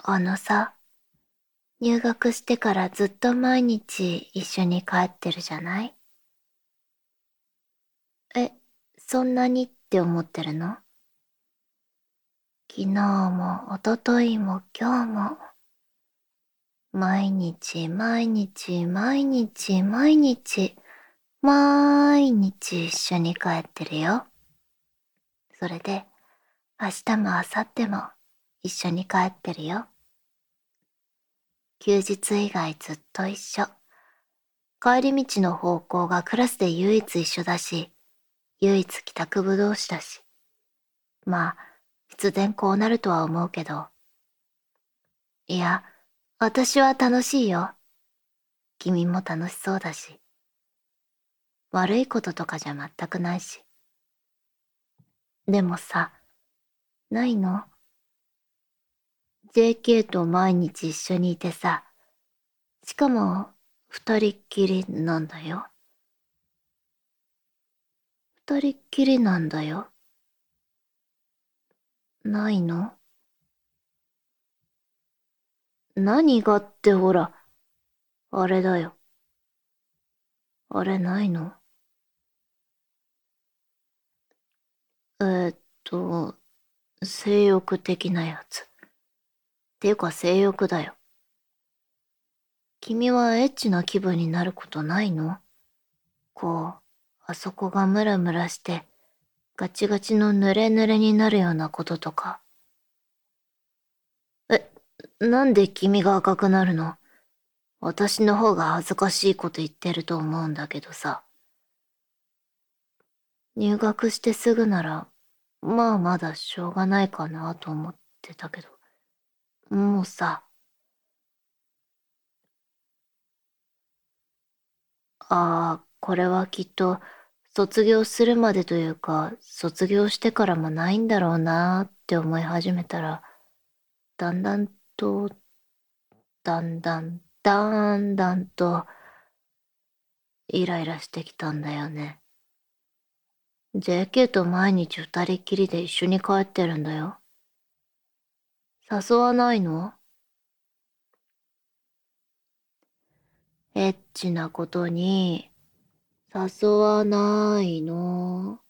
あのさ、入学してからずっと毎日一緒に帰ってるじゃない？え、そんなにって思ってるの？昨日も一昨日も今日も、毎日毎日毎日毎日、毎日一緒に帰ってるよ。それで、明日も明後日も一緒に帰ってるよ。休日以外ずっと一緒。帰り道の方向がクラスで唯一一緒だし、唯一帰宅部同士だし。まあ、必然こうなるとは思うけど。いや、私は楽しいよ。君も楽しそうだし。悪いこととかじゃ全くないし。でもさ、ないの？ JK と毎日一緒にいてさ、しかも二人っきりなんだよ。二人っきりなんだよ。ないの？何がってほら、あれだよ。あれないの？えーっと、性欲的なやつ。ていうか性欲だよ。君はエッチな気分になることないの？こう、あそこがムラムラして、ガチガチのヌレヌレになるようなこととか。え、なんで君が赤くなるの？私の方が恥ずかしいこと言ってると思うんだけどさ。入学してすぐなら、まあまだしょうがないかなと思ってたけど。もうさ、これはきっと、卒業するまでというか、卒業してからもないんだろうなーって思い始めたら、だんだんと、だんだんと、イライラしてきたんだよね。JK と毎日二人っきりで一緒に帰ってるんだよ。誘わないの？エッチなことに、誘わないの？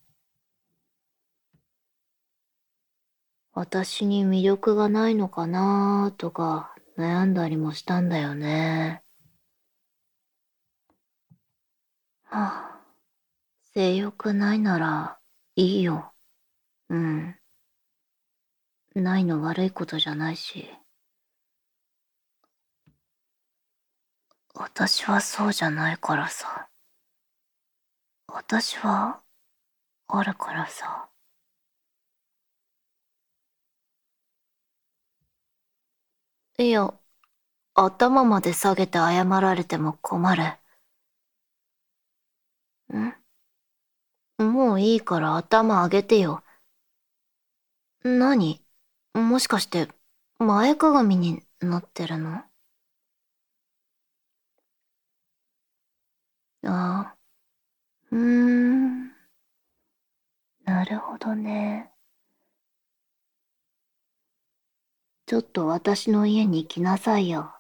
私に魅力がないのかなとか悩んだりもしたんだよね。はあ、性欲ないならいいよ。うん。ないの悪いことじゃないし。私はそうじゃないからさ。私はあるからさ。いや、頭まで下げて謝られても困る。もういいから頭上げてよ。何？もしかして前かがみになってるの？ああ、うーん、なるほどね。ちょっと私の家に来なさいよ。